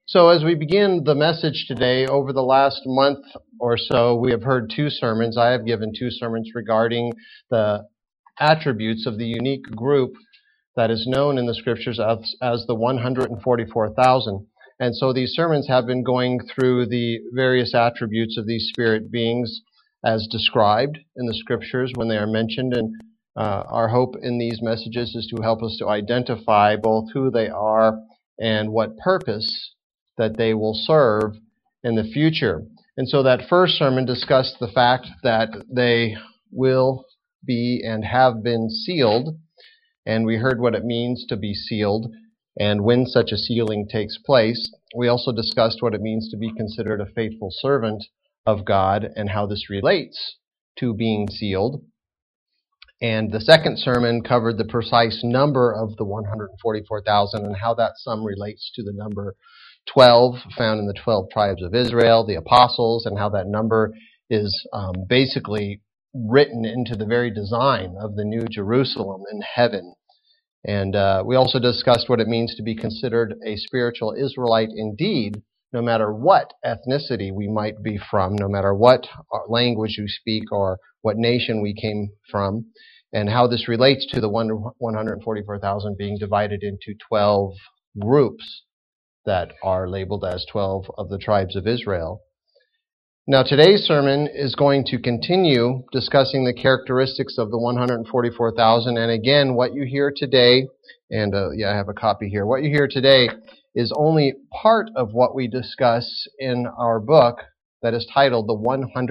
So as we begin the message today, over the last month or so, we have heard two sermons. I have given two sermons regarding the attributes of the unique group that is known in the Scriptures as the 144,000. And so these sermons have been going through the various attributes of these spirit beings as described in the Scriptures when they are mentioned. And our hope in these messages is to help us to identify both who they are and what purpose that they will serve in the future. And so that first sermon discussed the fact that they will be and have been sealed, and we heard what it means to be sealed and when such a sealing takes place. We also discussed what it means to be considered a faithful servant of God and how this relates to being sealed. And the second sermon covered the precise number of the 144,000 and how that sum relates to the number 12 found in the 12 tribes of Israel, the apostles, and how that number is basically written into the very design of the New Jerusalem in heaven. And we also discussed what it means to be considered a spiritual Israelite indeed, no matter what ethnicity we might be from, no matter what language we speak or what nation we came from, and how this relates to the 144,000 being divided into 12 groups that are labeled as 12 of the tribes of Israel. Now today's sermon is going to continue discussing the characteristics of the 144,000, and again, what you hear today, and I have a copy here, what you hear today is only part of what we discuss in our book that is titled The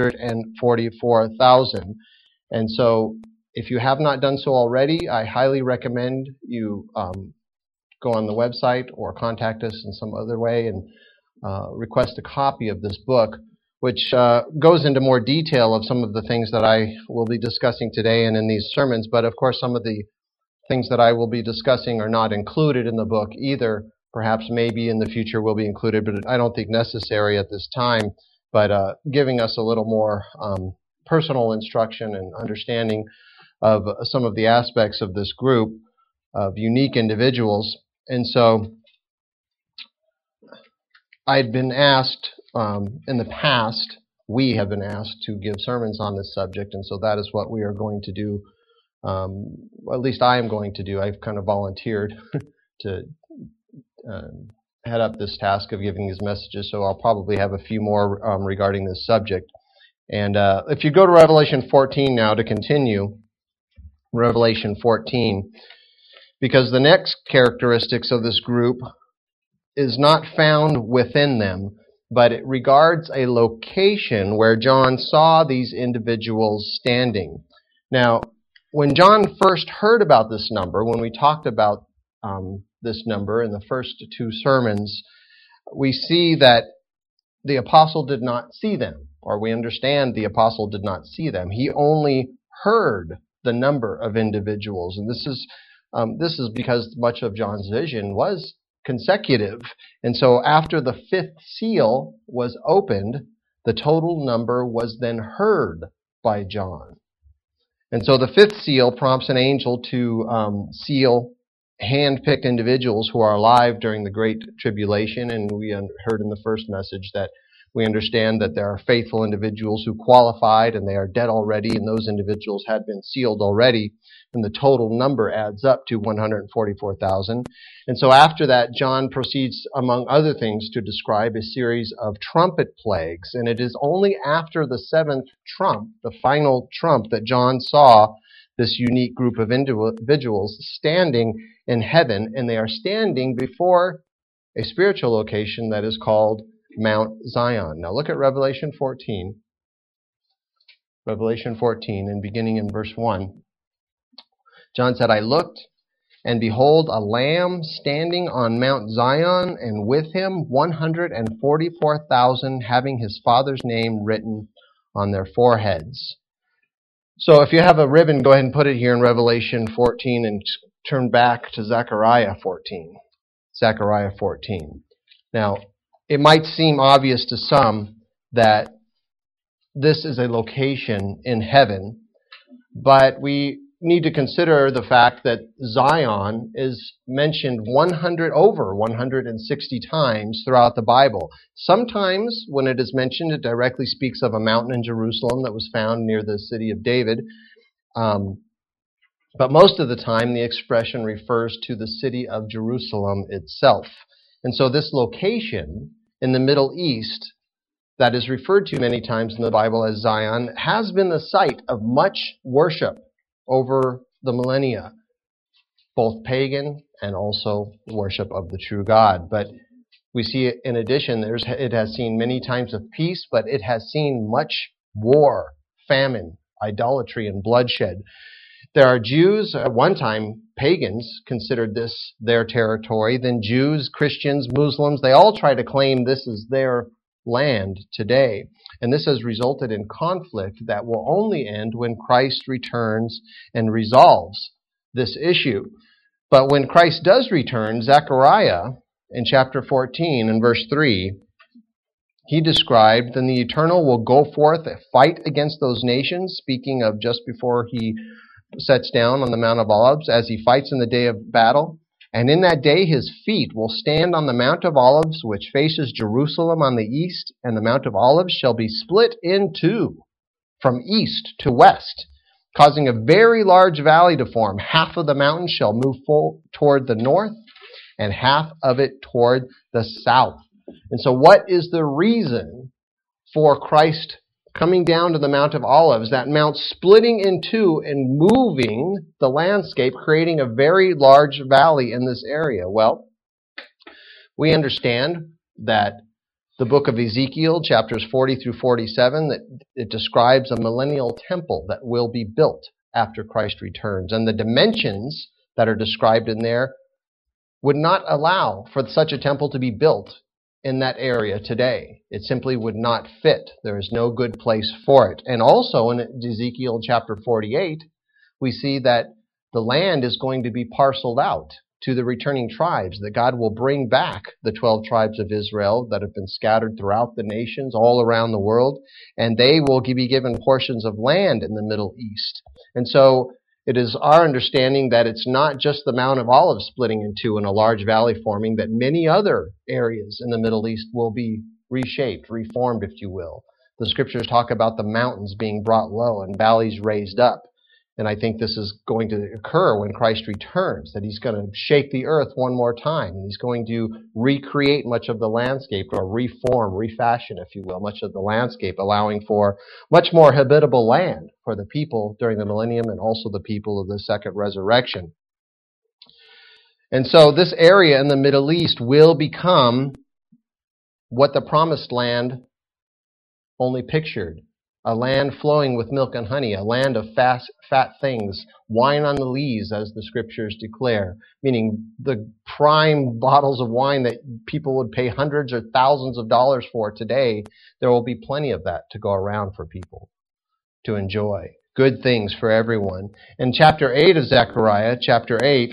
144,000. And so, if you have not done so already, I highly recommend you go on the website or contact us in some other way and request a copy of this book, which goes into more detail of some of the things that I will be discussing today and in these sermons. But of course, some of the things that I will be discussing are not included in the book either. Perhaps maybe in the future will be included, but I don't think necessary at this time. But giving us a little more personal instruction and understanding of some of the aspects of this group of unique individuals. And so I'd been asked in the past, we have been asked to give sermons on this subject, and so that is what we are going to do. At least I am going to do. I've kind of volunteered to head up this task of giving these messages, so I'll probably have a few more regarding this subject. And if you go to Revelation 14 now to continue, Revelation 14, because the next characteristics of this group is not found within them, but it regards a location where John saw these individuals standing. Now, when John first heard about this number, when we talked about this number in the first two sermons, we see that the apostle did not see them, or we understand the apostle did not see them. He only heard the number of individuals, and this is because much of John's vision was consecutive. And so after the fifth seal was opened, the total number was then heard by John. And so the fifth seal prompts an angel to seal hand-picked individuals who are alive during the Great Tribulation. And we heard in the first message that we understand that there are faithful individuals who qualified and they are dead already, and those individuals had been sealed already, and the total number adds up to 144,000. And so after that, John proceeds, among other things, to describe a series of trumpet plagues, and it is only after the seventh trump, the final trump, that John saw this unique group of individuals standing in heaven, and they are standing before a spiritual location that is called Mount Zion. Now look at Revelation 14. Revelation 14, and beginning in verse 1. John said, I looked, and behold, a lamb standing on Mount Zion, and with him 144,000, having his Father's name written on their foreheads. So if you have a ribbon, go ahead and put it here in Revelation 14 and turn back to Zechariah 14. Zechariah 14. Now, it might seem obvious to some that this is a location in heaven, but we need to consider the fact that Zion is mentioned over 160 times throughout the Bible. Sometimes when it is mentioned, it directly speaks of a mountain in Jerusalem that was found near the city of David. But most of the time, the expression refers to the city of Jerusalem itself. And so this location in the Middle East that is referred to many times in the Bible as Zion has been the site of much worship over the millennia, both pagan and also worship of the true God. But we see in addition, it has seen many times of peace, but it has seen much war, famine, idolatry, and bloodshed. There are Jews, at one time pagans considered this their territory, then Jews, Christians, Muslims, they all try to claim this is their land today. And this has resulted in conflict that will only end when Christ returns and resolves this issue. But when Christ does return, Zechariah in chapter 14 and verse 3, he described, then the Eternal will go forth and fight against those nations, speaking of just before he sets down on the Mount of Olives, as he fights in the day of battle. And in that day his feet will stand on the Mount of Olives, which faces Jerusalem on the east, and the Mount of Olives shall be split in two from east to west, causing a very large valley to form. Half of the mountain shall move full toward the north, and half of it toward the south. And so what is the reason for Christ coming down to the Mount of Olives, that mount splitting in two and moving the landscape, creating a very large valley in this area? Well, we understand that the book of Ezekiel, chapters 40 through 47, that it describes a millennial temple that will be built after Christ returns. And the dimensions that are described in there would not allow for such a temple to be built in that area today. It simply would not fit. There is no good place for it. And also in Ezekiel chapter 48, we see that the land is going to be parceled out to the returning tribes, that God will bring back the 12 tribes of Israel that have been scattered throughout the nations all around the world, and they will be given portions of land in the Middle East. And so it is our understanding that it's not just the Mount of Olives splitting in two and a large valley forming, that many other areas in the Middle East will be reshaped, reformed, if you will. The scriptures talk about the mountains being brought low and valleys raised up. And I think this is going to occur when Christ returns, that he's going to shake the earth one more time. And he's going to recreate much of the landscape, or reform, refashion, if you will, much of the landscape, allowing for much more habitable land for the people during the millennium and also the people of the second resurrection. And so this area in the Middle East will become what the promised land only pictured. A land flowing with milk and honey, a land of fat things, wine on the lees, as the scriptures declare, meaning the prime bottles of wine that people would pay hundreds or thousands of dollars for today. There will be plenty of that to go around for people to enjoy. Good things for everyone. In chapter 8 of Zechariah, chapter 8,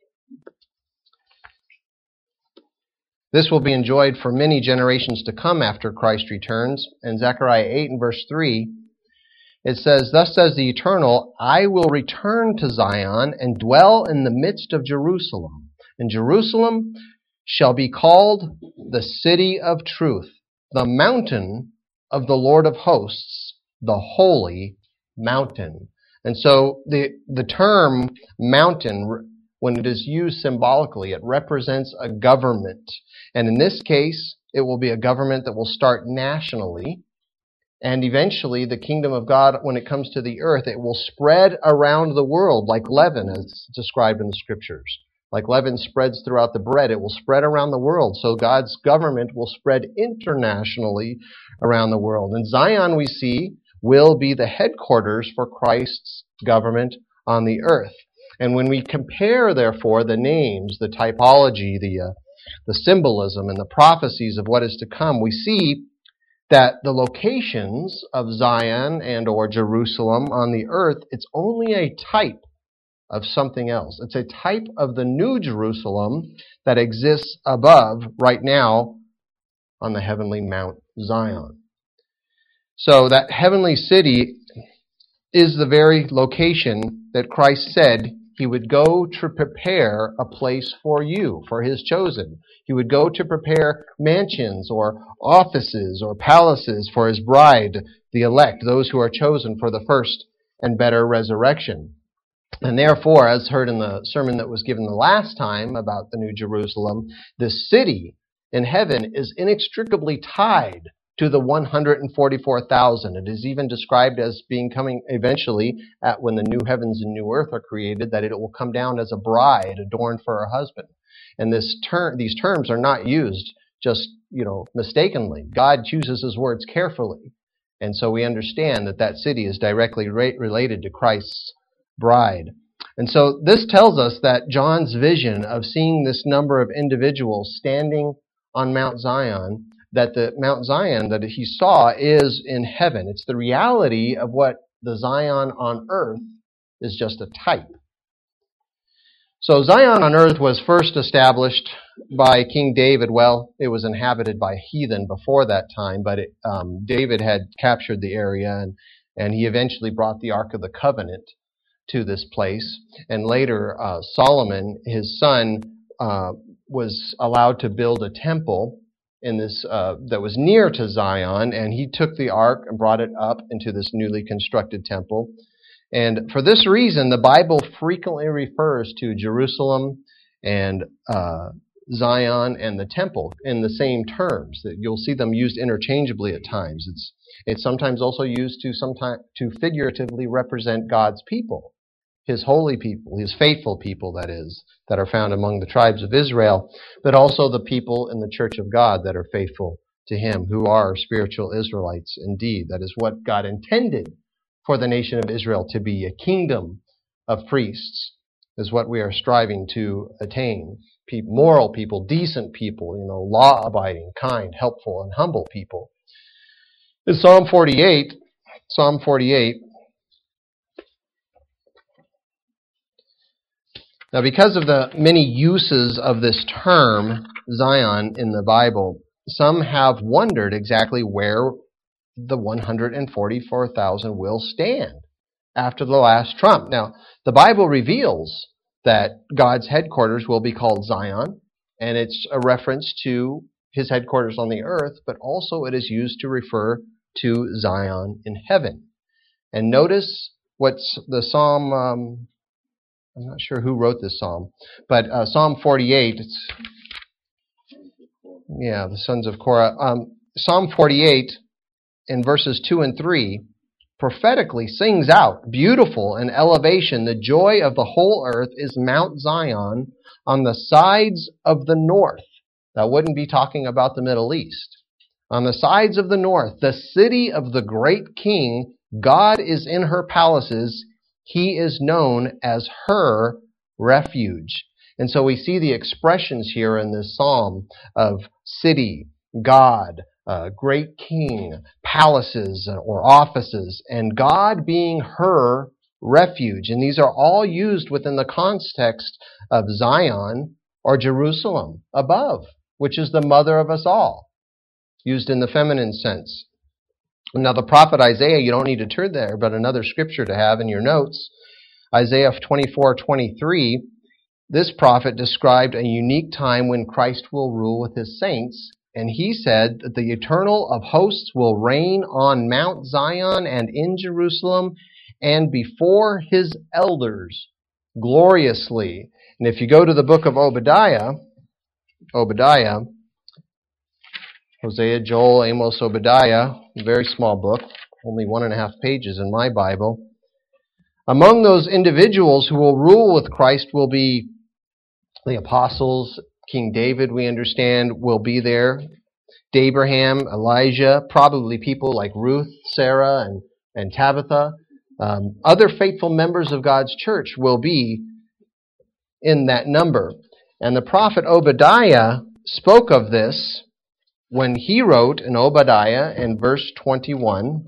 this will be enjoyed for many generations to come after Christ returns. In Zechariah 8 and verse 3, it says, "Thus says the Eternal, I will return to Zion and dwell in the midst of Jerusalem. And Jerusalem shall be called the city of truth, the mountain of the Lord of hosts, the holy mountain." And so the term mountain, when it is used symbolically, it represents a government. And in this case, it will be a government that will start nationally. And eventually, the kingdom of God, when it comes to the earth, it will spread around the world like leaven, as described in the scriptures. Like leaven spreads throughout the bread, it will spread around the world. So God's government will spread internationally around the world. And Zion, we see, will be the headquarters for Christ's government on the earth. And when we compare, therefore, the names, the typology, the symbolism, and the prophecies of what is to come, we see that the locations of Zion and or Jerusalem on the earth, it's only a type of something else. It's a type of the new Jerusalem that exists above right now on the heavenly Mount Zion. So that heavenly city is the very location that Christ said he would go to prepare a place for you, for his chosen. He would go to prepare mansions or offices or palaces for his bride, the elect, those who are chosen for the first and better resurrection. And therefore, as heard in the sermon that was given the last time about the New Jerusalem, this city in heaven is inextricably tied to the 144,000. It is even described as being coming eventually at when the new heavens and new earth are created, that it will come down as a bride adorned for her husband. And these terms are not used just, mistakenly. God chooses his words carefully. And so we understand that that city is directly related to Christ's bride. And so this tells us that John's vision of seeing this number of individuals standing on Mount Zion, that the Mount Zion that he saw is in heaven. It's the reality of what the Zion on earth is just a type. So Zion on earth was first established by King David. Well, it was inhabited by heathen before that time, but David had captured the area, and he eventually brought the Ark of the Covenant to this place. And later, Solomon, his son, was allowed to build a temple in this that was near to Zion, and he took the ark and brought it up into this newly constructed temple. And for this reason, the Bible frequently refers to Jerusalem and Zion and the temple in the same terms. That you'll see them used interchangeably at times. It's sometimes also used to figuratively represent God's people, his holy people, his faithful people, that is, that are found among the tribes of Israel, but also the people in the church of God that are faithful to him, who are spiritual Israelites indeed. That is what God intended for the nation of Israel to be, a kingdom of priests, is what we are striving to attain. Moral people, decent people, law-abiding, kind, helpful, and humble people. In Psalm 48, now, because of the many uses of this term, Zion, in the Bible, some have wondered exactly where the 144,000 will stand after the last trump. Now, the Bible reveals that God's headquarters will be called Zion, and it's a reference to his headquarters on the earth, but also it is used to refer to Zion in heaven. And notice what's the Psalm... I'm not sure who wrote this psalm, but Psalm 48, the sons of Korah. Psalm 48 in verses 2 and 3 prophetically sings out, beautiful in elevation, the joy of the whole earth is Mount Zion on the sides of the north. That wouldn't be talking about the Middle East. On the sides of the north, the city of the great king, God is in her palaces. He is known as her refuge. And so we see the expressions here in this psalm of city, God, great king, palaces or offices, and God being her refuge. And these are all used within the context of Zion or Jerusalem above, which is the mother of us all, used in the feminine sense. Now, the prophet Isaiah, you don't need to turn there, but another scripture to have in your notes, Isaiah 24:23, this prophet described a unique time when Christ will rule with his saints, and he said that the eternal of hosts will reign on Mount Zion and in Jerusalem and before his elders gloriously. And if you go to the book of Obadiah, Hosea, Joel, Amos, Obadiah, a very small book, only 1.5 pages in my Bible. Among those individuals who will rule with Christ will be the apostles. King David, we understand, will be there. Abraham, Elijah, probably people like Ruth, Sarah, and Tabitha. Other faithful members of God's church will be in that number. And the prophet Obadiah spoke of this when he wrote in Obadiah in verse 21,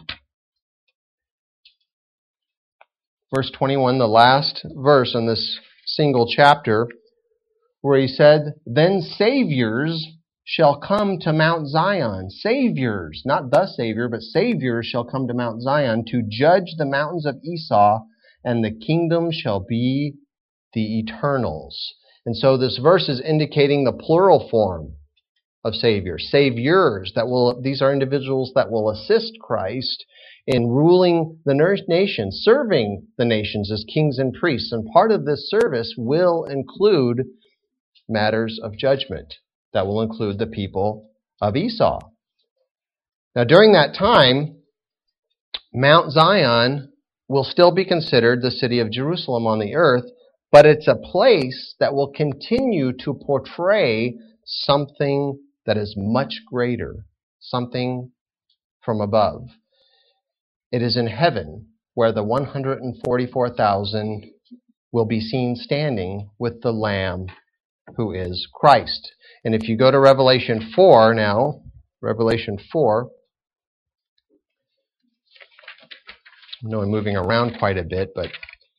the last verse in this single chapter, where he said, "Then saviors shall come to Mount Zion. Saviors, not the Savior, but Saviors shall come to Mount Zion to judge the mountains of Esau, and the kingdom shall be the Eternal's. And so this verse is indicating the plural form of Saviors. Saviors, these are individuals that will assist Christ in ruling the nations, serving the nations as kings and priests. And part of this service will include matters of judgment. That will include the people of Esau. Now, during that time, Mount Zion will still be considered the city of Jerusalem on the earth, but it's a place that will continue to portray something that is much greater, something from above. It is in heaven where the 144,000 will be seen standing with the Lamb who is Christ. And if you go to Revelation 4 now, Revelation 4, I know I'm moving around quite a bit, but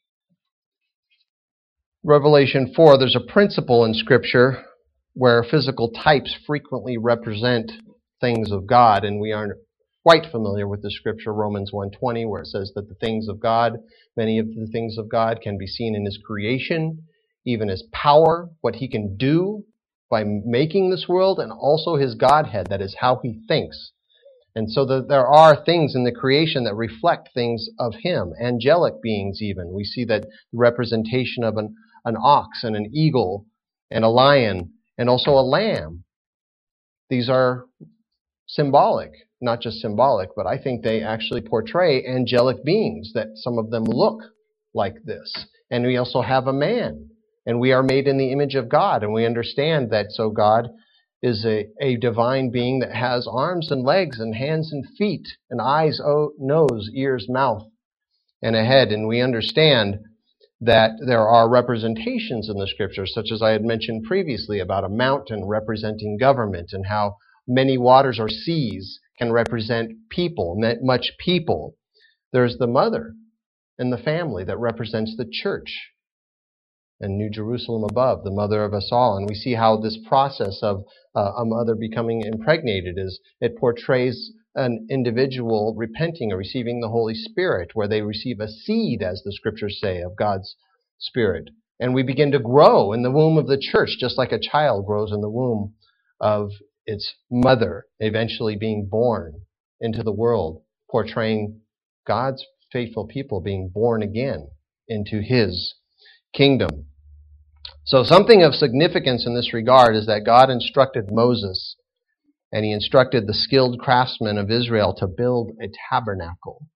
Revelation 4, there's a principle in Scripture where physical types frequently represent things of God, and we are quite familiar with the Scripture, Romans 1:20, where it says that the things of God, many of the things of God can be seen in His creation, even His power, what He can do by making this world, and also His Godhead, that is how He thinks. And so there are things in the creation that reflect things of Him, angelic beings even. We see that representation of an ox and an eagle and a lion and also a lamb. These are symbolic, not just symbolic, but I think they actually portray angelic beings, that some of them look like this. And we also have a man, and we are made in the image of God, and we understand that so God is a divine being that has arms and legs and hands and feet and eyes, nose, ears, mouth, and a head. And we understand that there are representations in the Scriptures, such as I had mentioned previously about a mountain representing government, and how many waters or seas can represent people, much people. There's the mother and the family that represents the church, and New Jerusalem above, the mother of us all. And we see how this process of a mother becoming impregnated it portrays an individual repenting or receiving the Holy Spirit, where they receive a seed, as the Scriptures say, of God's Spirit. And we begin to grow in the womb of the church, just like a child grows in the womb of its mother, eventually being born into the world, portraying God's faithful people being born again into His kingdom. So something of significance in this regard is that God instructed Moses, and He instructed the skilled craftsmen of Israel to build a tabernacle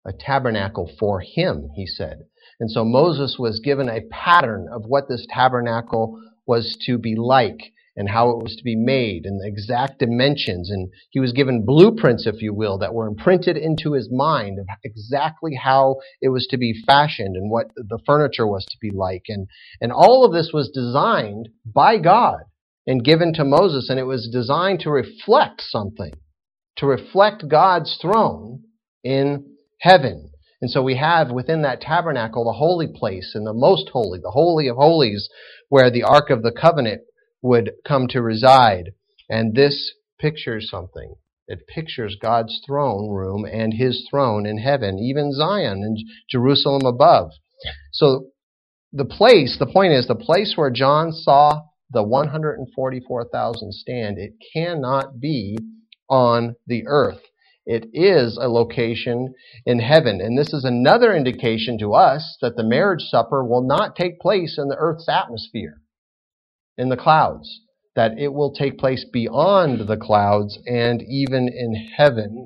for Him, He said. And so Moses was given a pattern of what this tabernacle was to be like, and how it was to be made, and the exact dimensions. And he was given blueprints, if you will, that were imprinted into his mind of exactly how it was to be fashioned and what the furniture was to be like. And all of this was designed by God and given to Moses, and it was designed to reflect something, to reflect God's throne in heaven. And so we have within that tabernacle the holy place and the most holy, the Holy of Holies, where the Ark of the Covenant would come to reside. And this pictures something. It pictures God's throne room and His throne in heaven, even Zion and Jerusalem above. So the point is, the place where John saw the 144,000 stand, it cannot be on the earth. It is a location in heaven. And this is another indication to us that the marriage supper will not take place in the earth's atmosphere, in the clouds, that it will take place beyond the clouds and even in heaven.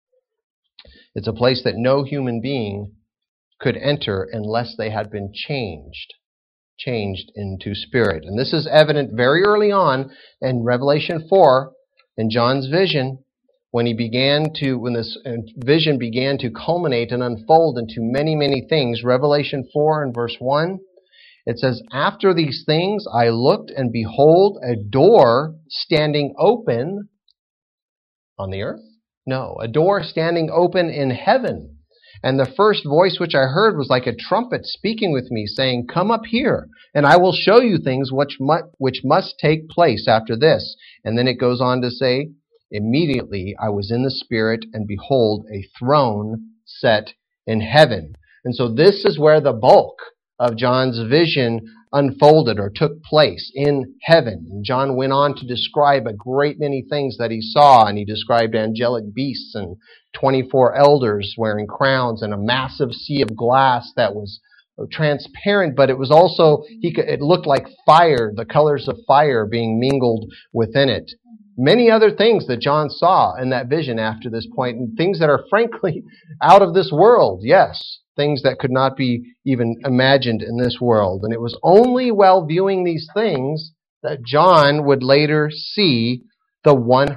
It's a place that no human being could enter unless they had been changed into spirit. And this is evident very early on in Revelation 4, in John's vision, when this vision began to culminate and unfold into many, many things. Revelation 4 and verse 1, it says, "After these things I looked, and behold, a door standing open on the earth? No, a door standing open in heaven. And the first voice which I heard was like a trumpet speaking with me, saying, 'Come up here, and I will show you things which must take place after this.' And then it goes on to say, immediately I was in the Spirit, and behold, a throne set in heaven. And so this is where the bulk of John's vision unfolded or took place, in heaven. And John went on to describe a great many things that he saw, and he described angelic beasts and 24 elders wearing crowns and a massive sea of glass that was transparent, but it was also, it looked like fire, the colors of fire being mingled within it. Many other things that John saw in that vision after this point, and things that are frankly out of this world, yes. Things that could not be even imagined in this world. And it was only while viewing these things that John would later see the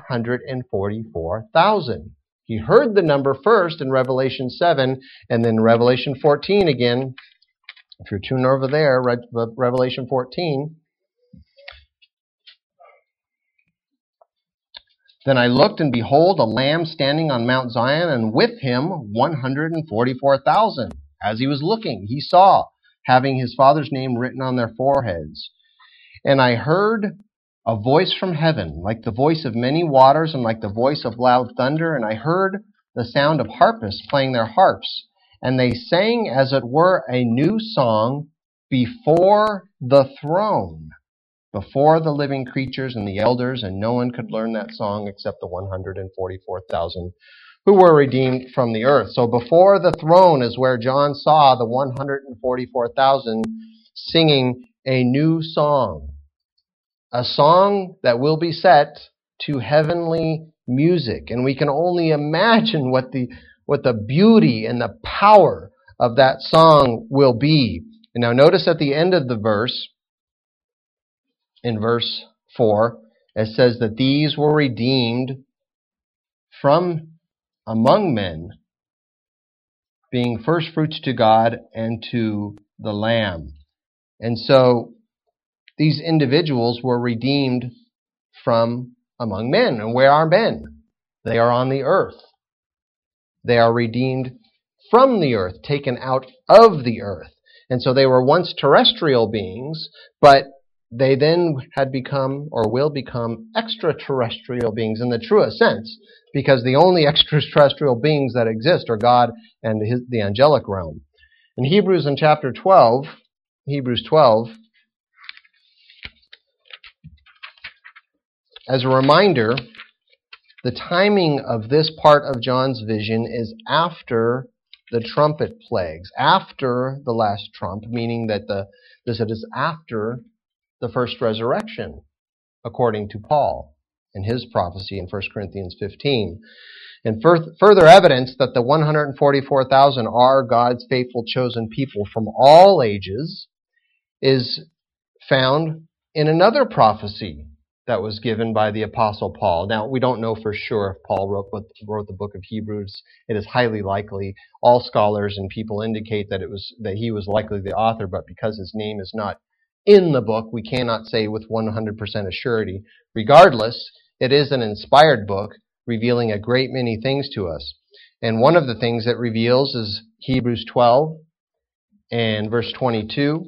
144,000. He heard the number first in Revelation 7, and then Revelation 14 again. If you're tuned over there, Revelation 14. Then I looked, and behold, a Lamb standing on Mount Zion, and with him 144,000. As he was looking, he saw, having his Father's name written on their foreheads. And I heard a voice from heaven, like the voice of many waters, and like the voice of loud thunder. And I heard the sound of harpists playing their harps. And they sang, as it were, a new song before the throne, before the living creatures and the elders, and no one could learn that song except the 144,000 who were redeemed from the earth. So before the throne is where John saw the 144,000 singing a new song, a song that will be set to heavenly music. And we can only imagine what the beauty and the power of that song will be. And now notice at the end of the verse, in verse 4, it says that these were redeemed from among men, being first fruits to God and to the Lamb. And so these individuals were redeemed from among men. And where are men? They are on the earth. They are redeemed from the earth, taken out of the earth. And so they were once terrestrial beings, but they then had become, or will become, extraterrestrial beings in the truest sense, because the only extraterrestrial beings that exist are God and the angelic realm. In Hebrews in chapter 12, Hebrews 12, as a reminder, the timing of this part of John's vision is after the trumpet plagues, after the last trump, meaning that this is after the first resurrection, according to Paul in his prophecy in 1 Corinthians 15. And further evidence that the 144,000 are God's faithful chosen people from all ages is found in another prophecy that was given by the Apostle Paul. Now, we don't know for sure if Paul wrote the book of Hebrews. It is highly likely. All scholars and people indicate that he was likely the author, but because his name is not in the book, we cannot say with 100% assurity. Regardless, it is an inspired book revealing a great many things to us. And one of the things it reveals is Hebrews 12 and verse 22.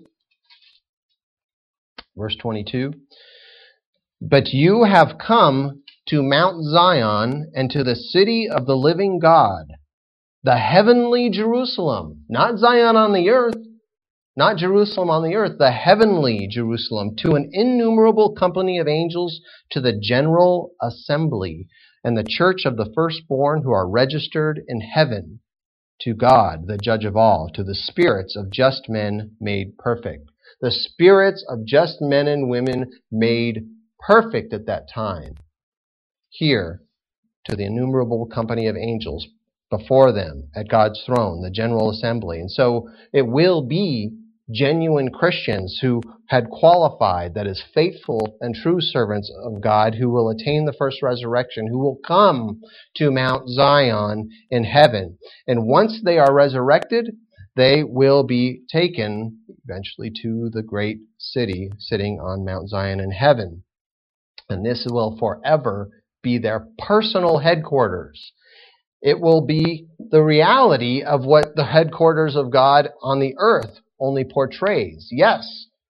Verse 22. But you have come to Mount Zion and to the city of the living God, the heavenly Jerusalem, not Zion on the earth, not Jerusalem on the earth, the heavenly Jerusalem, to an innumerable company of angels, to the general assembly, and the church of the firstborn who are registered in heaven, to God, the judge of all, to the spirits of just men made perfect. The spirits of just men and women made perfect at that time. Here, to the innumerable company of angels before them at God's throne, the general assembly. And so it will be genuine Christians who had qualified, that is, faithful and true servants of God, who will attain the first resurrection, who will come to Mount Zion in heaven. And once they are resurrected, they will be taken eventually to the great city sitting on Mount Zion in heaven. And this will forever be their personal headquarters. It will be the reality of what the headquarters of God on the earth only portrays. Yes,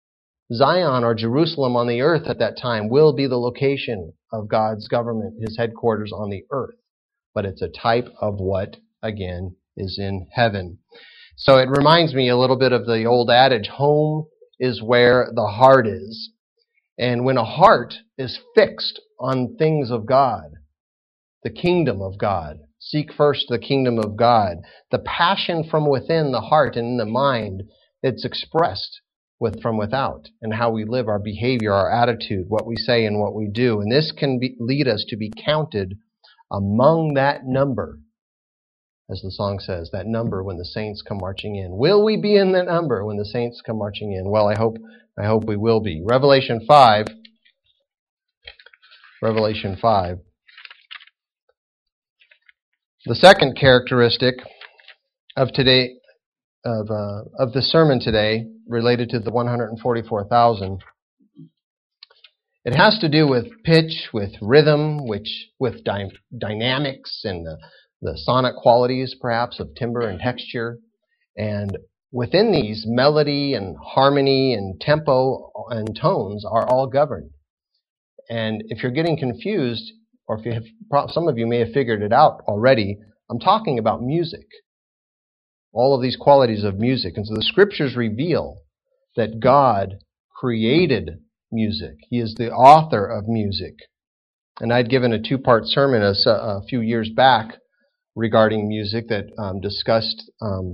Zion, or Jerusalem on the earth at that time, will be the location of God's government, his headquarters on the earth. But it's a type of what, again, is in heaven. So it reminds me a little bit of the old adage, home is where the heart is. And when a heart is fixed on things of God, the kingdom of God, seek first the kingdom of God, the passion from within the heart and in the mind, it's expressed from without, and how we live, our behavior, our attitude, what we say and what we do. And this can lead us to be counted among that number, as the song says, that number when the saints come marching in. Will we be in that number when the saints come marching in? Well, I hope we will be. Revelation 5. The second characteristic of today, of the sermon today, related to the 144,000, it has to do with pitch, with rhythm, with dynamics, and the sonic qualities, perhaps, of timbre and texture. And within these, melody and harmony and tempo and tones are all governed. And if you're getting confused, or if you have, some of you may have figured it out already, I'm talking about music. All of these qualities of music. And so the scriptures reveal that God created music. He is the author of music. And I'd given a 2-part sermon a few years back regarding music that discussed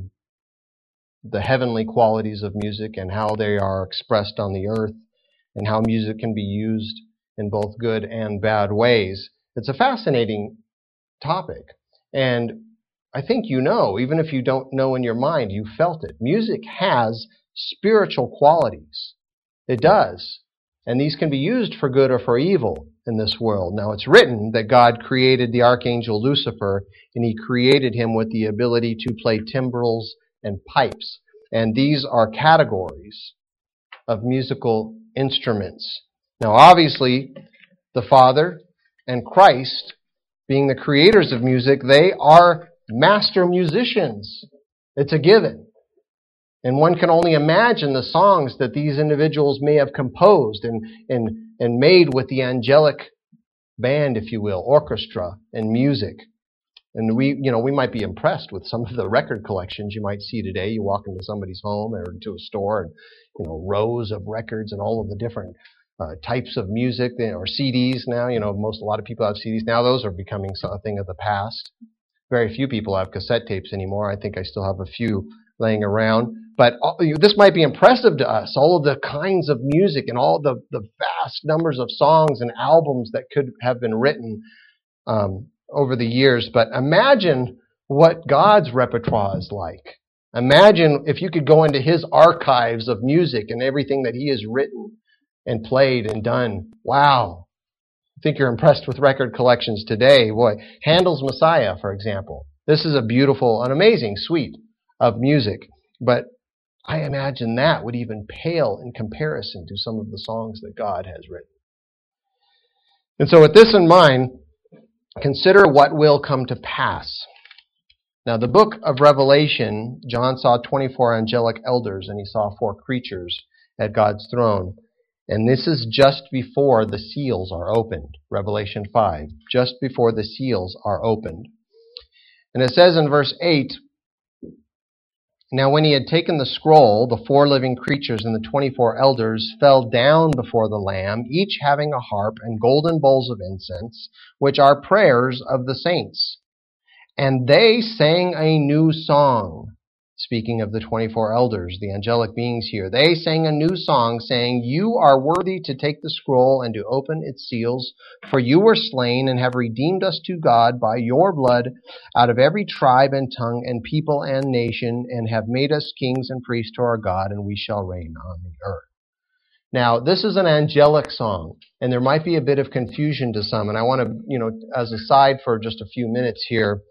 the heavenly qualities of music and how they are expressed on the earth, and how music can be used in both good and bad ways. It's a fascinating topic. And I think you know, even if you don't know in your mind, you felt it. Music has spiritual qualities. It does. And these can be used for good or for evil in this world. Now, it's written that God created the archangel Lucifer, and he created him with the ability to play timbrels and pipes. And these are categories of musical instruments. Now, obviously, the Father and Christ, being the creators of music, they are master musicians. It's a given. And one can only imagine the songs that these individuals may have composed and made with the angelic band, if you will, orchestra and music. And we might be impressed with some of the record collections you might see today. You walk into somebody's home or into a store and, rows of records and all of the different types of music, or CDs now. A lot of people have CDs now. Those are becoming a thing of the past. Very few people have cassette tapes anymore. I think I still have a few laying around. But this might be impressive to us, all of the kinds of music and all the vast numbers of songs and albums that could have been written over the years. But imagine what God's repertoire is like. Imagine if you could go into his archives of music and everything that he has written and played and done. Wow. I think you're impressed with record collections today. Boy, Handel's Messiah, for example. This is a beautiful, an amazing suite of music. But I imagine that would even pale in comparison to some of the songs that God has written. And so with this in mind, consider what will come to pass. Now, the book of Revelation, John saw 24 angelic elders, and he saw 4 creatures at God's throne. And this is just before the seals are opened. Revelation 5, just before the seals are opened. And it says in verse 8, "Now when he had taken the scroll, the 4 living creatures and the 24 elders fell down before the Lamb, each having a harp and golden bowls of incense, which are prayers of the saints. And they sang a new song." Speaking of the 24 elders, the angelic beings here, they sang a new song, saying, "You are worthy to take the scroll and to open its seals, for you were slain and have redeemed us to God by your blood out of every tribe and tongue and people and nation, and have made us kings and priests to our God, and we shall reign on the earth." Now, this is an angelic song, and there might be a bit of confusion to some, and I want to, as a side for just a few minutes here,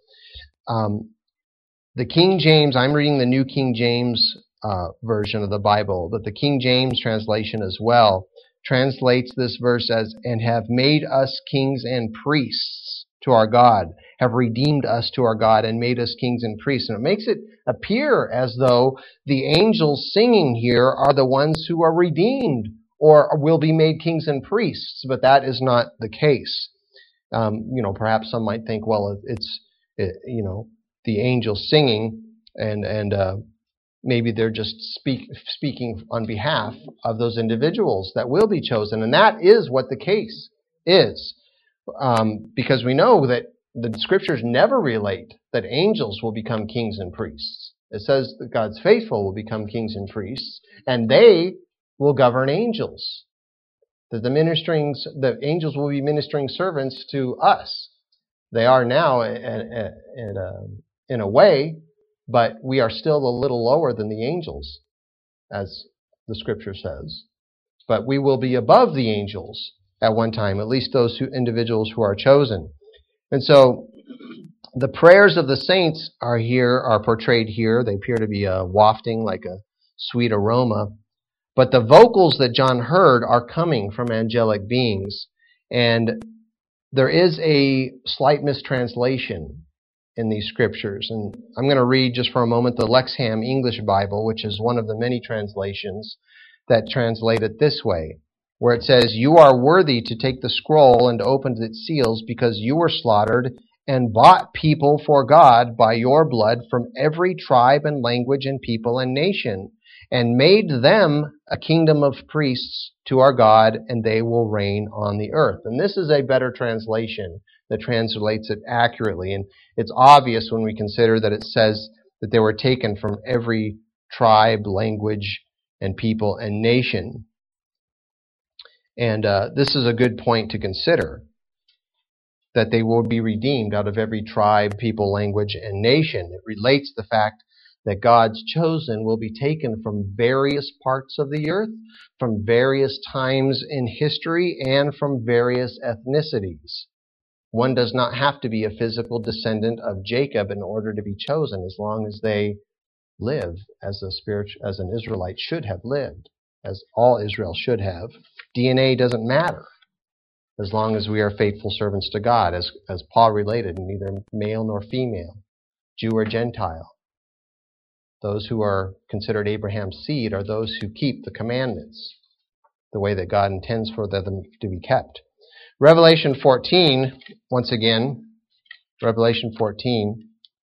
the King James, I'm reading the New King James version of the Bible, but the King James translation as well translates this verse as, "and have made us kings and priests to our God." have redeemed us to our God and made us kings and priests. And it makes it appear as though the angels singing here are the ones who are redeemed or will be made kings and priests, but that is not the case. Perhaps some might think, well, it's the angels singing, and maybe they're just speaking on behalf of those individuals that will be chosen, and that is what the case is, because we know that the scriptures never relate that angels will become kings and priests. It says that God's faithful will become kings and priests, and they will govern angels. That the angels will be ministering servants to us. They are now in a way, but we are still a little lower than the angels, as the scripture says. But we will be above the angels at one time, at least those individuals who are chosen. And so the prayers of the saints are portrayed here. They appear to be wafting like a sweet aroma. But the vocals that John heard are coming from angelic beings. And there is a slight mistranslation in these scriptures. And I'm going to read just for a moment the Lexham English Bible, which is one of the many translations that translate it this way, where it says, "You are worthy to take the scroll and to open its seals, because you were slaughtered and bought people for God by your blood from every tribe and language and people and nation, and made them a kingdom of priests to our God, and they will reign on the earth." And this is a better translation that translates it accurately. And it's obvious when we consider that it says that they were taken from every tribe, language, and people and nation. And this is a good point to consider, that they will be redeemed out of every tribe, people, language, and nation. It relates the fact that God's chosen will be taken from various parts of the earth, from various times in history, and from various ethnicities. One does not have to be a physical descendant of Jacob in order to be chosen, as long as they live as an Israelite should have lived, as all Israel should have. DNA doesn't matter as long as we are faithful servants to God, as Paul related, neither male nor female, Jew or Gentile. Those who are considered Abraham's seed are those who keep the commandments the way that God intends for them to be kept. Revelation 14, once again, Revelation 14.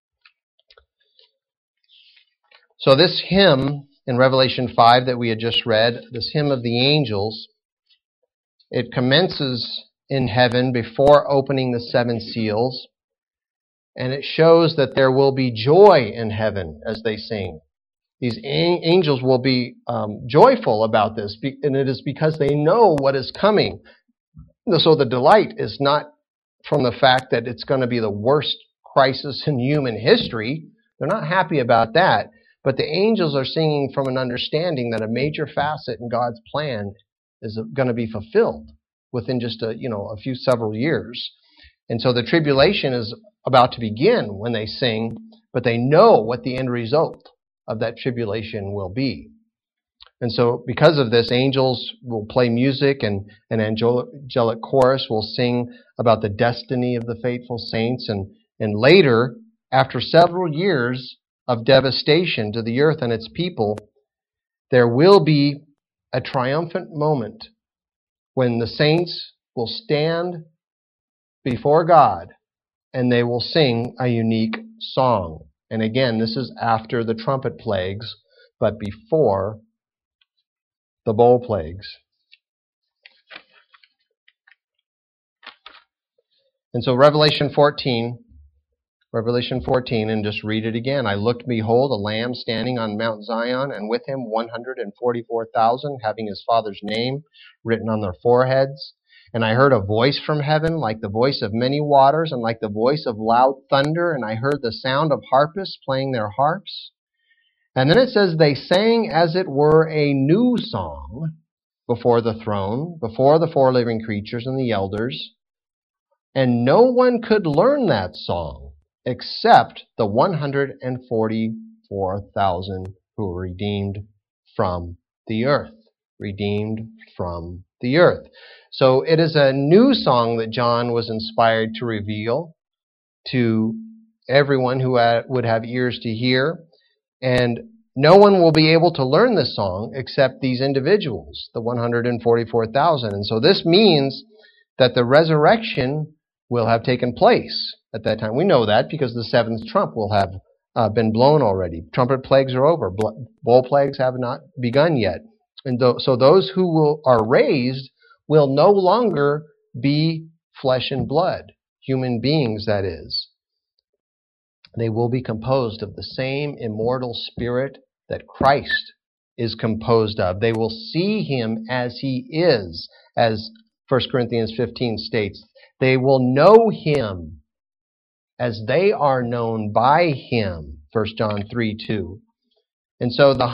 So this hymn in Revelation 5 that we had just read, this hymn of the angels, it commences in heaven before opening the seven seals, and it shows that there will be joy in heaven as they sing. These angels will be joyful about this, and it is because they know what is coming. So the delight is not from the fact that it's going to be the worst crisis in human history. They're not happy about that. But the angels are singing from an understanding that a major facet in God's plan is going to be fulfilled within just several years. And so the tribulation is about to begin when they sing, but they know what the end result of that tribulation will be. And so because of this, angels will play music, and an angelic chorus will sing about the destiny of the faithful saints. And later, after several years of devastation to the earth and its people, there will be a triumphant moment when the saints will stand before God and they will sing a unique song. And again, this is after the trumpet plagues, but before the bowl plagues. And so Revelation 14, and just read it again. "I looked, behold, a lamb standing on Mount Zion, and with him 144,000, having his Father's name written on their foreheads. And I heard a voice from heaven, like the voice of many waters, and like the voice of loud thunder. And I heard the sound of harpists playing their harps. And then it says, they sang as it were a new song before the throne, before the four living creatures and the elders. And no one could learn that song except the 144,000 who were redeemed from the earth." Redeemed from the earth. So it is a new song that John was inspired to reveal. to everyone who would have ears to hear. And no one will be able to learn this song except these individuals, the 144,000. And so this means that the resurrection will have taken place at that time. We know that because the seventh trump will have been blown already. Trumpet plagues are over. Bowl plagues have not begun yet. And so those who are raised will no longer be flesh and blood, human beings, that is. They will be composed of the same immortal spirit that Christ is composed of. They will see him as he is, as 1 Corinthians 15 states. They will know him as they are known by him, 1 John 3:2. And so the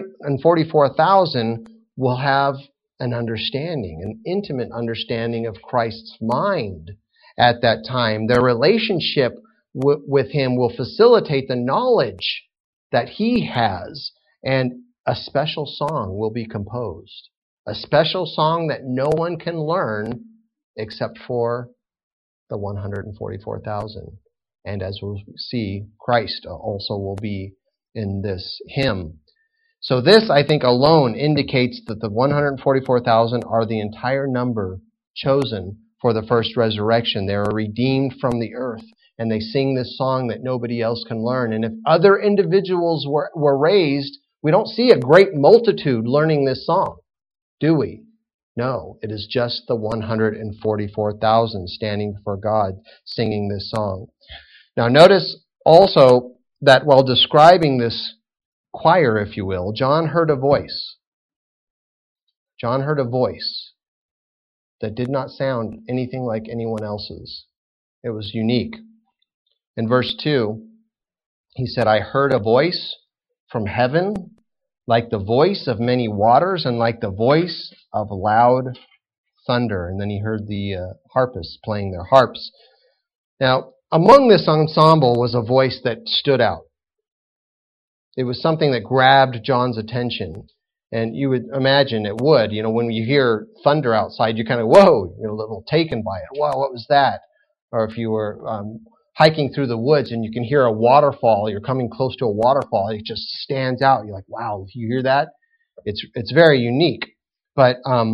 144,000 will have an understanding, an intimate understanding of Christ's mind at that time. Their relationship with him will facilitate the knowledge that he has, and a special song will be composed. A special song that no one can learn except for the 144,000. And as we'll see, Christ also will be in this hymn. So this, I think, alone indicates that the 144,000 are the entire number chosen for the first resurrection. They are redeemed from the earth, and they sing this song that nobody else can learn. And if other individuals were raised, we don't see a great multitude learning this song, do we? No, it is just the 144,000 standing before God singing this song. Now notice also that while describing this choir, if you will, John heard a voice. John heard a voice that did not sound anything like anyone else's. It was unique. In verse 2, he said, I heard a voice from heaven like the voice of many waters and like the voice of loud thunder. And then he heard the harpists playing their harps. Now, among this ensemble was a voice that stood out. It was something that grabbed John's attention. And you would imagine it would. You know, when you hear thunder outside, you kind of, whoa, you're a little taken by it. Wow, what was that? Or if you were hiking through the woods and you can hear a waterfall, you're coming close to a waterfall, it just stands out. You're like, wow, if you hear that, it's very unique. But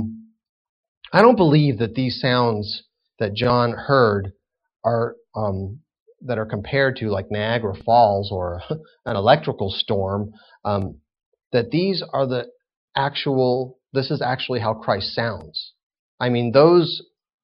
I don't believe that these sounds that John heard are that are compared to like Niagara Falls or an electrical storm, that these are this is actually how Christ sounds. I mean, those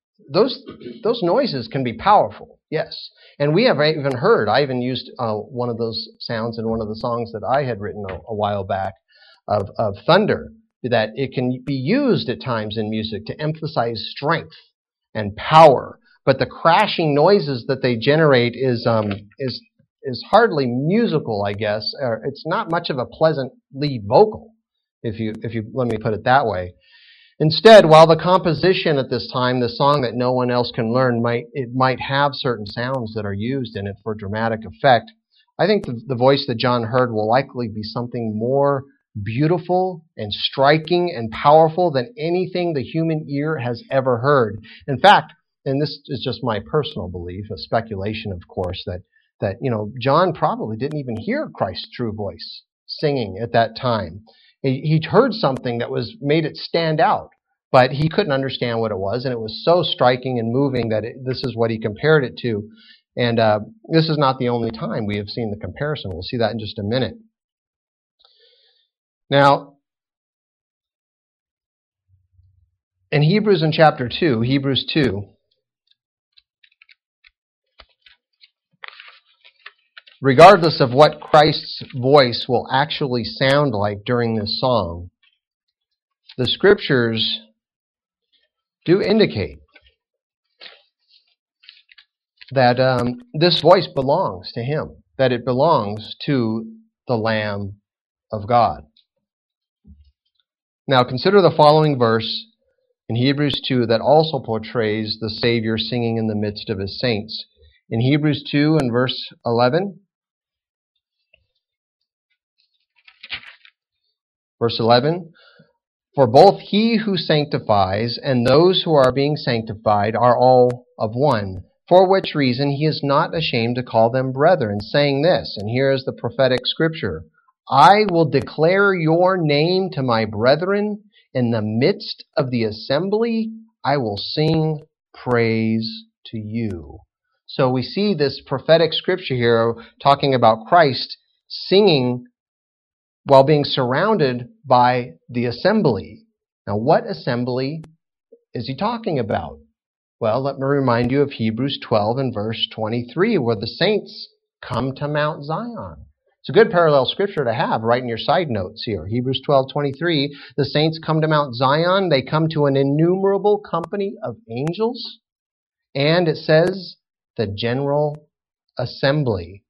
noises can be powerful, yes. And I even used one of those sounds in one of the songs that I had written a while back of thunder, that it can be used at times in music to emphasize strength and power. But the crashing noises that they generate is hardly musical, I guess. It's not much of a pleasant lead vocal, if you let me put it that way. Instead, while the composition at this time, the song that no one else can learn, might have certain sounds that are used in it for dramatic effect, I think the voice that John heard will likely be something more beautiful and striking and powerful than anything the human ear has ever heard. In fact, and this is just my personal belief, a speculation, of course, that John probably didn't even hear Christ's true voice singing at that time. He heard something that made it stand out, but he couldn't understand what it was, and it was so striking and moving that this is what he compared it to. And this is not the only time we have seen the comparison. We'll see that in just a minute. Now, in Hebrews in chapter 2, Hebrews 2, regardless of what Christ's voice will actually sound like during this song, the scriptures do indicate that this voice belongs to him, that it belongs to the Lamb of God. Now consider the following verse in Hebrews 2 that also portrays the Savior singing in the midst of his saints. In Hebrews 2 and verse 11, verse 11, for both he who sanctifies and those who are being sanctified are all of one. For which reason he is not ashamed to call them brethren, saying this, and here is the prophetic scripture, I will declare your name to my brethren. In the midst of the assembly, I will sing praise to you. So we see this prophetic scripture here talking about Christ singing while being surrounded by the assembly. Now, what assembly is he talking about? Well, let me remind you of Hebrews 12 and verse 23, where the saints come to Mount Zion. It's a good parallel scripture to have right in your side notes here. Hebrews 12:23, the saints come to Mount Zion. They come to an innumerable company of angels. And it says the general assembly.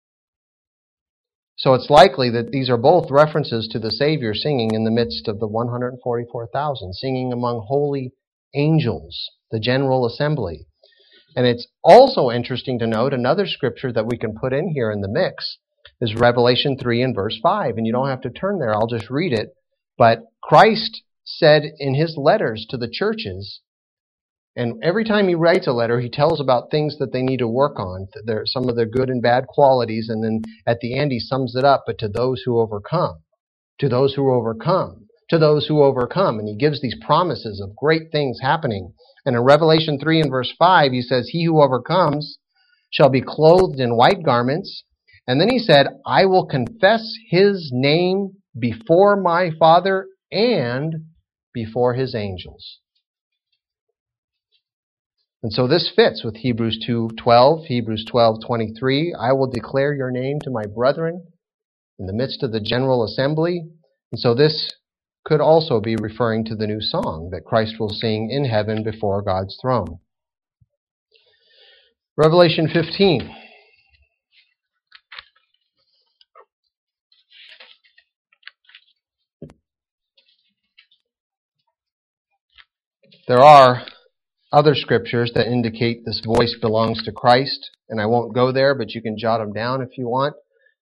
So it's likely that these are both references to the Savior singing in the midst of the 144,000, singing among holy angels, the general assembly. And it's also interesting to note another scripture that we can put in here in the mix is Revelation 3 and verse 5. And you don't have to turn there, I'll just read it. But Christ said in his letters to the churches, and every time he writes a letter, he tells about things that they need to work on, some of their good and bad qualities, and then at the end he sums it up, but to those who overcome, to those who overcome, to those who overcome. And he gives these promises of great things happening. And in Revelation 3 and verse 5, he says, he who overcomes shall be clothed in white garments. And then he said, I will confess his name before my Father and before his angels. And so this fits with Hebrews 2:12, Hebrews 12:23. I will declare your name to my brethren in the midst of the general assembly. And so this could also be referring to the new song that Christ will sing in heaven before God's throne. Revelation 15. There are other scriptures that indicate this voice belongs to Christ, and I won't go there, but you can jot them down if you want.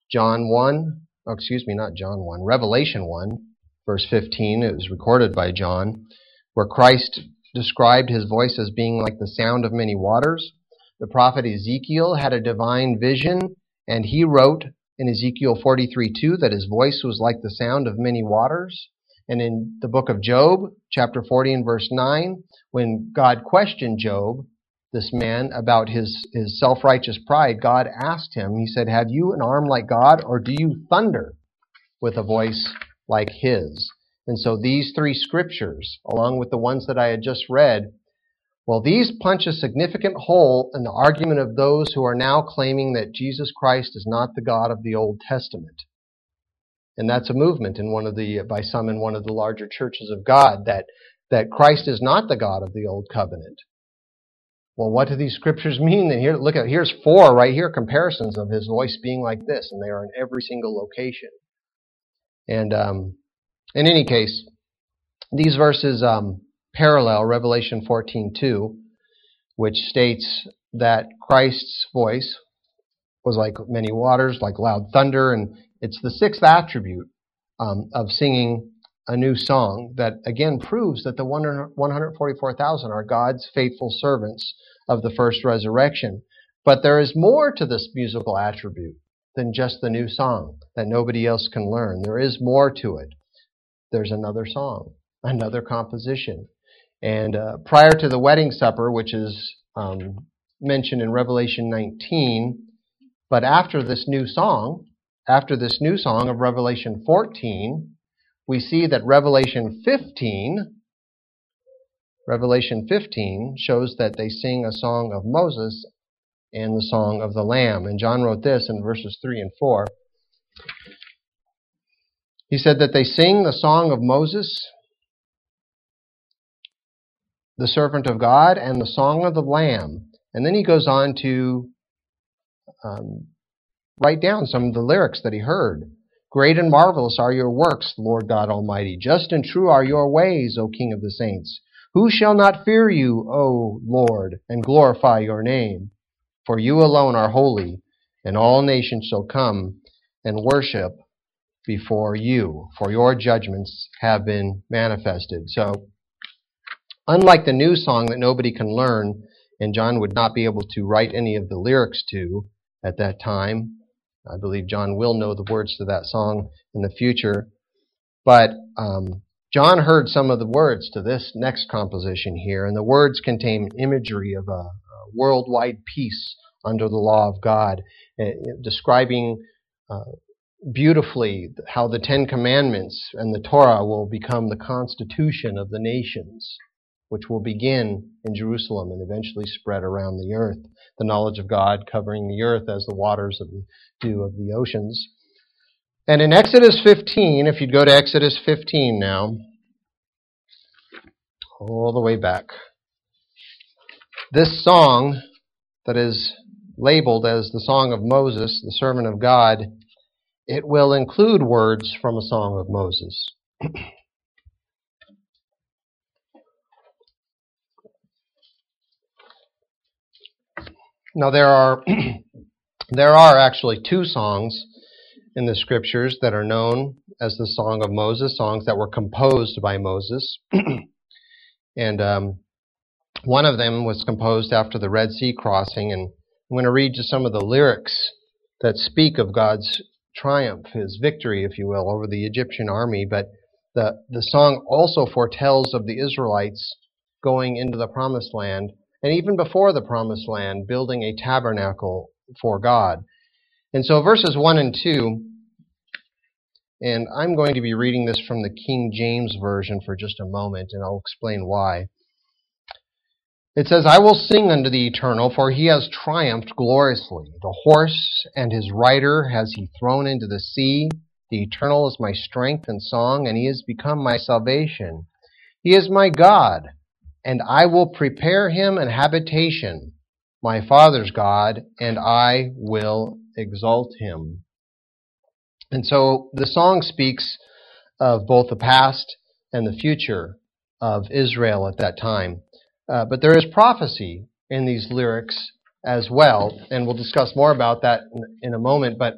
Revelation 1, verse 15, it was recorded by John, where Christ described his voice as being like the sound of many waters. The prophet Ezekiel had a divine vision, and he wrote in Ezekiel 43:2 that his voice was like the sound of many waters. And in the book of Job, chapter 40 and verse 9, when God questioned Job, this man, about his self-righteous pride, God asked him, he said, have you an arm like God, or do you thunder with a voice like his? And so these three scriptures, along with the ones that I had just read, well, these punch a significant hole in the argument of those who are now claiming that Jesus Christ is not the God of the Old Testament. And that's a movement by some in one of the larger churches of God, that Christ is not the God of the Old Covenant. Well, what do these scriptures mean? And here's four right here, comparisons of his voice being like this, and they are in every single location. And in any case, these verses parallel Revelation 14:2, which states that Christ's voice was like many waters, like loud thunder, and it's the sixth attribute of singing a new song that again proves that the 144,000 are God's faithful servants of the first resurrection. But there is more to this musical attribute than just the new song that nobody else can learn. There is more to it. There's another song, another composition. And prior to the wedding supper, which is mentioned in Revelation 19, but after this new song of Revelation 14, we see that Revelation 15 shows that they sing a song of Moses and the song of the Lamb. And John wrote this in verses 3 and 4. He said that they sing the song of Moses, the servant of God, and the song of the Lamb. And then he goes on to write down some of the lyrics that he heard. Great and marvelous are your works, Lord God Almighty. Just and true are your ways, O King of the saints. Who shall not fear you, O Lord, and glorify your name? For you alone are holy, and all nations shall come and worship before you, for your judgments have been manifested. So, unlike the new song that nobody can learn, and John would not be able to write any of the lyrics to at that time. I believe John will know the words to that song in the future. But John heard some of the words to this next composition here, and the words contain imagery of a worldwide peace under the law of God, describing beautifully how the Ten Commandments and the Torah will become the constitution of the nations, which will begin in Jerusalem and eventually spread around the earth. The knowledge of God covering the earth as the waters of the dew of the oceans. And in Exodus 15, if you'd go to Exodus 15 now, all the way back, this song that is labeled as the Song of Moses, the servant of God, it will include words from a song of Moses. Now there are actually two songs in the scriptures that are known as the Song of Moses, songs that were composed by Moses. And one of them was composed after the Red Sea crossing, and I'm going to read just some of the lyrics that speak of God's triumph, his victory, if you will, over the Egyptian army. But the song also foretells of the Israelites going into the Promised Land, and even before the Promised Land, building a tabernacle for God. And so verses 1 and 2, and I'm going to be reading this from the King James Version for just a moment, and I'll explain why. It says, I will sing unto the Eternal, for he has triumphed gloriously. The horse and his rider has he thrown into the sea. The Eternal is my strength and song, and he has become my salvation. He is my God, and I will prepare him an habitation, my Father's God, and I will exalt him. And so the song speaks of both the past and the future of Israel at that time. But there is prophecy in these lyrics as well, and we'll discuss more about that in a moment. But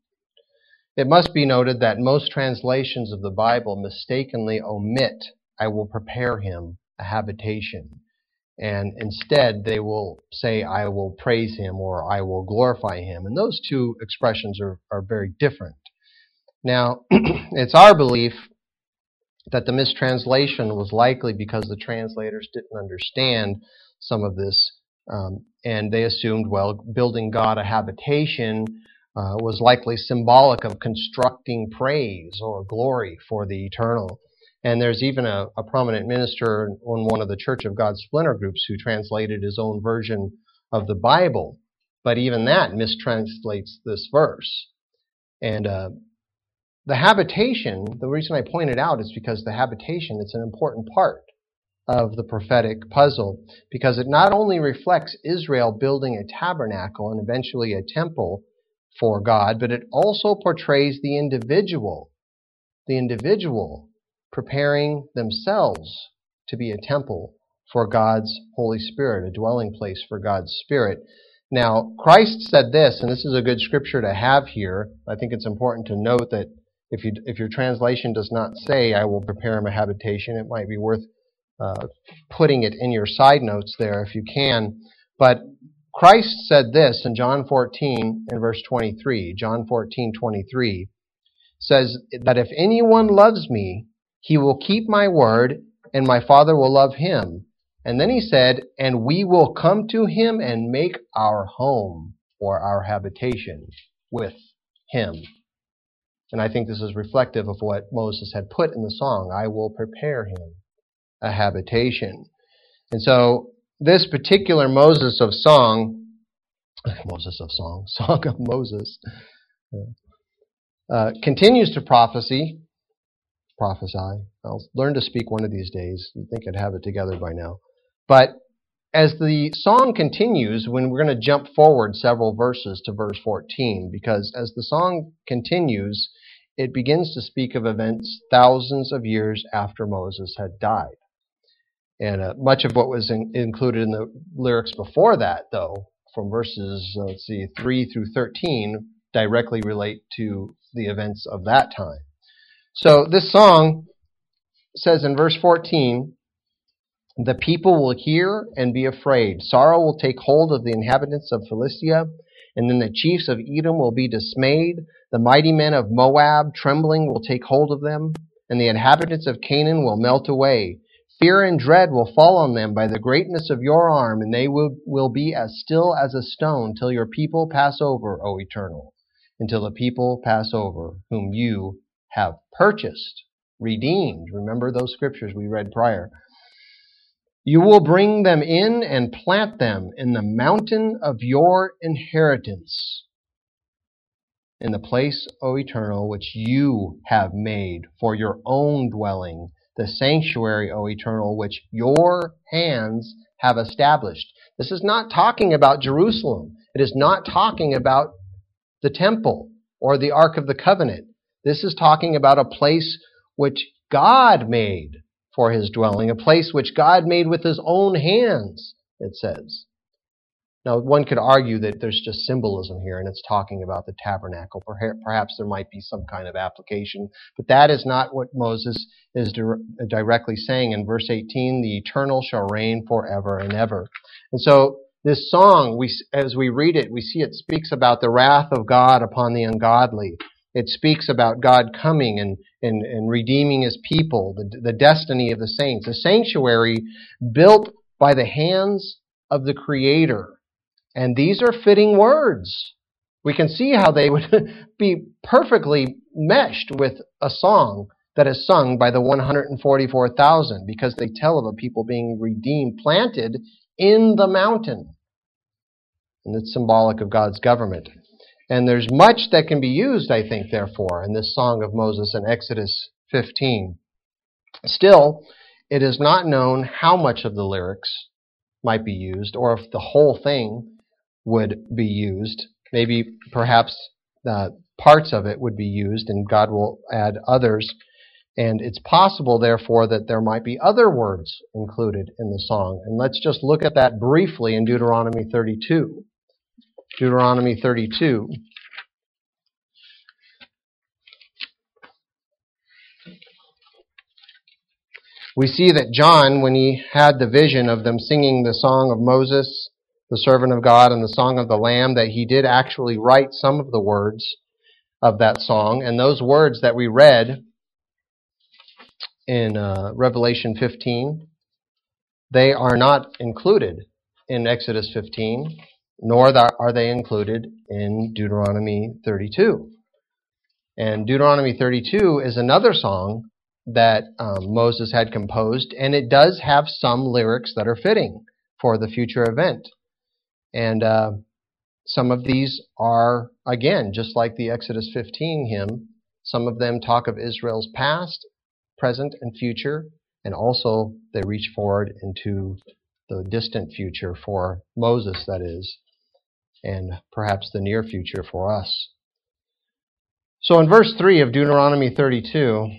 it must be noted that most translations of the Bible mistakenly omit, I will prepare him a habitation. And instead, they will say, I will praise him or I will glorify him. And those two expressions are very different. Now, it's our belief that the mistranslation was likely because the translators didn't understand some of this, and they assumed, well, building God a habitation was likely symbolic of constructing praise or glory for the eternal. And there's even a prominent minister in one of the Church of God splinter groups who translated his own version of the Bible, but even that mistranslates this verse. And the habitation, the reason I point it out is because the habitation, it's an important part of the prophetic puzzle, because it not only reflects Israel building a tabernacle and eventually a temple for God, but it also portrays the individual preparing themselves to be a temple for God's Holy Spirit, a dwelling place for God's Spirit. Now, Christ said this, and this is a good scripture to have here. I think it's important to note that if your translation does not say, I will prepare him a habitation, it might be worth putting it in your side notes there if you can. But Christ said this in John 14 and verse 23. John 14:23 says that if anyone loves me, he will keep my word, and my Father will love him. And then he said, and we will come to him and make our home or our habitation with him. And I think this is reflective of what Moses had put in the song, I will prepare him a habitation. And so this particular Song of Moses, continues to prophesy. I'll learn to speak one of these days. You'd think I'd have it together by now. But as the song continues, when we're going to jump forward several verses to verse 14, because as the song continues, it begins to speak of events thousands of years after Moses had died. And much of what was included in the lyrics before that, though, from verses 3 through 13, directly relate to the events of that time. So this song says in verse 14, The people will hear and be afraid. Sorrow will take hold of the inhabitants of Philistia, and then the chiefs of Edom will be dismayed. The mighty men of Moab, trembling, will take hold of them, and the inhabitants of Canaan will melt away. Fear and dread will fall on them by the greatness of your arm, and they will be as still as a stone till your people pass over, O Eternal, until the people pass over whom you have purchased, redeemed. Remember those scriptures we read prior. You will bring them in and plant them in the mountain of your inheritance, in the place, O Eternal, which you have made for your own dwelling, the sanctuary, O Eternal, which your hands have established. This is not talking about Jerusalem. It is not talking about the temple or the Ark of the Covenant. This is talking about a place which God made for his dwelling, a place which God made with his own hands, it says. Now, one could argue that there's just symbolism here, and it's talking about the tabernacle. Perhaps there might be some kind of application, but that is not what Moses is directly saying. In verse 18, the Eternal shall reign forever and ever. And so, this song, as we read it, we see it speaks about the wrath of God upon the ungodly. It speaks about God coming and redeeming his people, the destiny of the saints. A sanctuary built by the hands of the Creator. And these are fitting words. We can see how they would be perfectly meshed with a song that is sung by the 144,000, because they tell of a people being redeemed, planted in the mountain. And it's symbolic of God's government. And there's much that can be used, I think, therefore, in this song of Moses in Exodus 15. Still, it is not known how much of the lyrics might be used, or if the whole thing would be used. Maybe, perhaps, parts of it would be used, and God will add others. And it's possible, therefore, that there might be other words included in the song. And let's just look at that briefly in Deuteronomy 32. Deuteronomy 32. We see that John, when he had the vision of them singing the song of Moses, the servant of God, and the song of the Lamb, that he did actually write some of the words of that song. And those words that we read in Revelation 15, they are not included in Exodus 15, nor are they included in Deuteronomy 32. And Deuteronomy 32 is another song that Moses had composed, and it does have some lyrics that are fitting for the future event. And some of these are, again, just like the Exodus 15 hymn, some of them talk of Israel's past, present, and future, and also they reach forward into the distant future for Moses, that is, and perhaps the near future for us. So in verse 3 of Deuteronomy 32,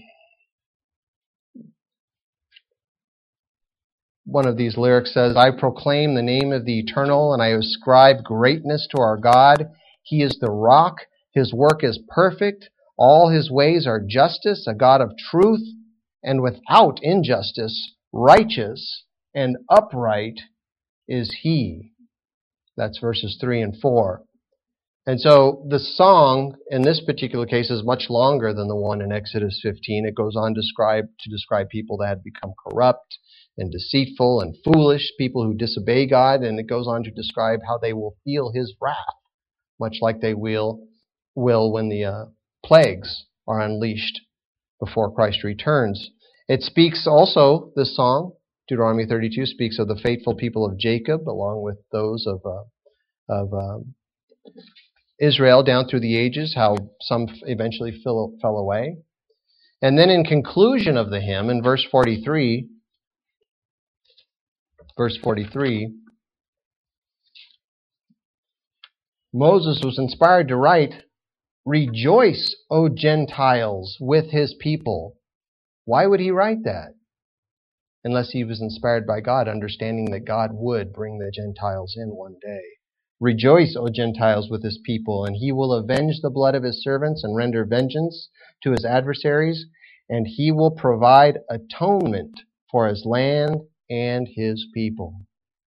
one of these lyrics says, I proclaim the name of the Eternal, and I ascribe greatness to our God. He is the rock. His work is perfect. All his ways are justice, a God of truth, and without injustice, righteous and upright is he. That's verses 3 and 4. And so the song in this particular case is much longer than the one in Exodus 15. It goes on to describe people that had become corrupt and deceitful and foolish, people who disobey God, and it goes on to describe how they will feel his wrath, much like they will when the plagues are unleashed before Christ returns. It speaks also, this song, Deuteronomy 32, speaks of the faithful people of Jacob, along with those of Israel down through the ages, how some eventually fell away. And then in conclusion of the hymn, in verse 43, Moses was inspired to write, Rejoice, O Gentiles, with his people. Why would he write that? Unless he was inspired by God, understanding that God would bring the Gentiles in one day. Rejoice, O Gentiles, with his people, and he will avenge the blood of his servants and render vengeance to his adversaries, and he will provide atonement for his land and His people.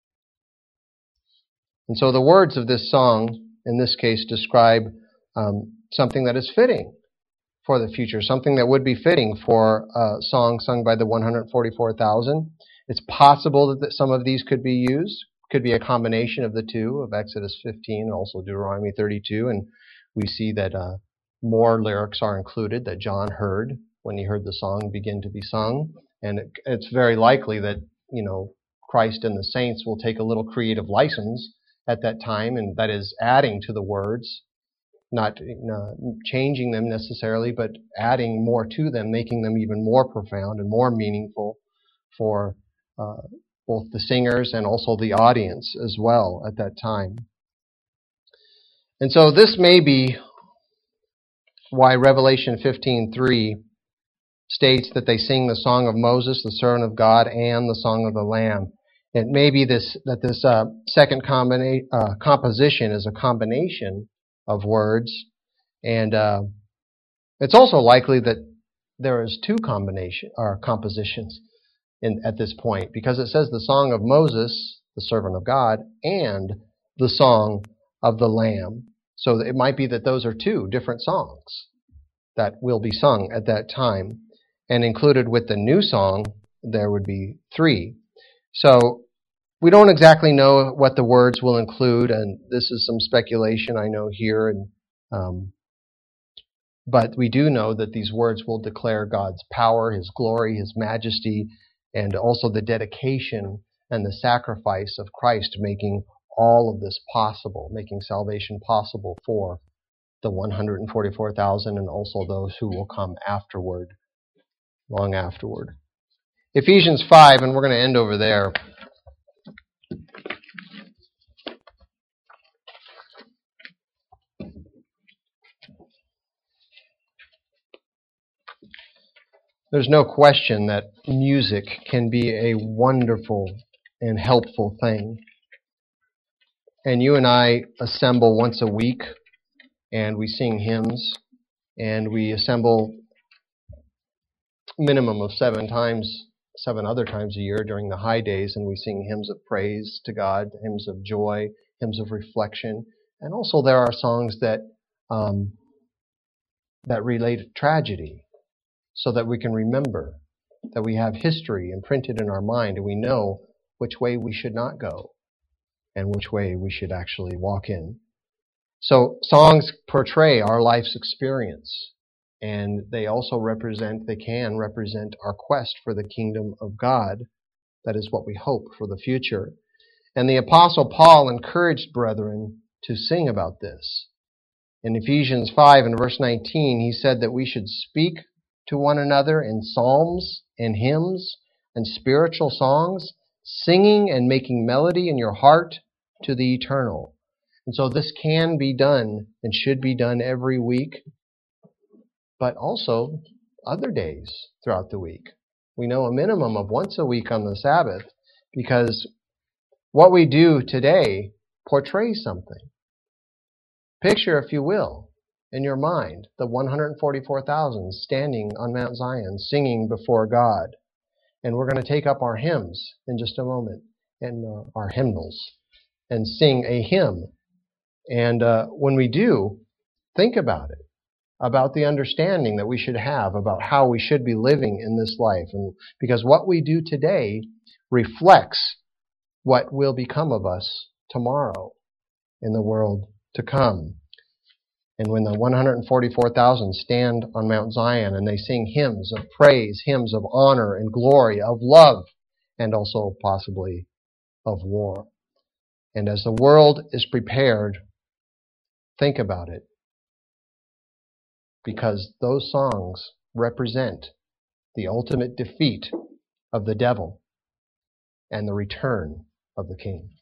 And so the words of this song, in this case, describe something that is fitting for the future, something that would be fitting for a song sung by the 144,000. It's possible that some of these could be used, could be a combination of the two, of Exodus 15 and also Deuteronomy 32, and we see that more lyrics are included that John heard when he heard the song begin to be sung, and it's very likely that, Christ and the saints will take a little creative license at that time, and that is adding to the words, not changing them necessarily, but adding more to them, making them even more profound and more meaningful for both the singers and also the audience as well at that time. And so this may be why Revelation 15:3 states that they sing the song of Moses, the servant of God, and the song of the Lamb. It may be this second composition is a combination of words, and it's also likely that there is two compositions at this point, because it says the song of Moses, the servant of God, and the song of the Lamb. So it might be that those are two different songs that will be sung at that time. And included with the new song, there would be three. So we don't exactly know what the words will include, and this is some speculation I know here. But we do know that these words will declare God's power, His glory, His majesty, and also the dedication and the sacrifice of Christ, making all of this possible, making salvation possible for the 144,000 and also those who will come afterward, long afterward. Ephesians 5, and we're going to end over there. There's no question that music can be a wonderful and helpful thing. And you and I assemble once a week, and we sing hymns, and we assemble minimum of 7 other times a year during the high days, and we sing hymns of praise to God, hymns of joy, hymns of reflection. And also there are songs that relate to tragedy, so that we can remember that we have history imprinted in our mind, and we know which way we should not go and which way we should actually walk in. So songs portray our life's experience, and they can represent our quest for the kingdom of God. That is what we hope for the future. And the Apostle Paul encouraged brethren to sing about this. In Ephesians 5 and verse 19, he said that we should speak to one another in psalms and hymns and spiritual songs, singing and making melody in your heart to the eternal. And so this can be done and should be done every week, but also other days throughout the week. We know a minimum of once a week on the Sabbath, because what we do today portrays something. Picture, if you will, in your mind, the 144,000 standing on Mount Zion, singing before God. And we're going to take up our hymns in just a moment, and our hymnals, and sing a hymn. And when we do, think about it, about the understanding that we should have about how we should be living in this life. And because what we do today reflects what will become of us tomorrow in the world to come. And when the 144,000 stand on Mount Zion and they sing hymns of praise, hymns of honor and glory, of love, and also possibly of war. And as the world is prepared, think about it, because those songs represent the ultimate defeat of the devil and the return of the King.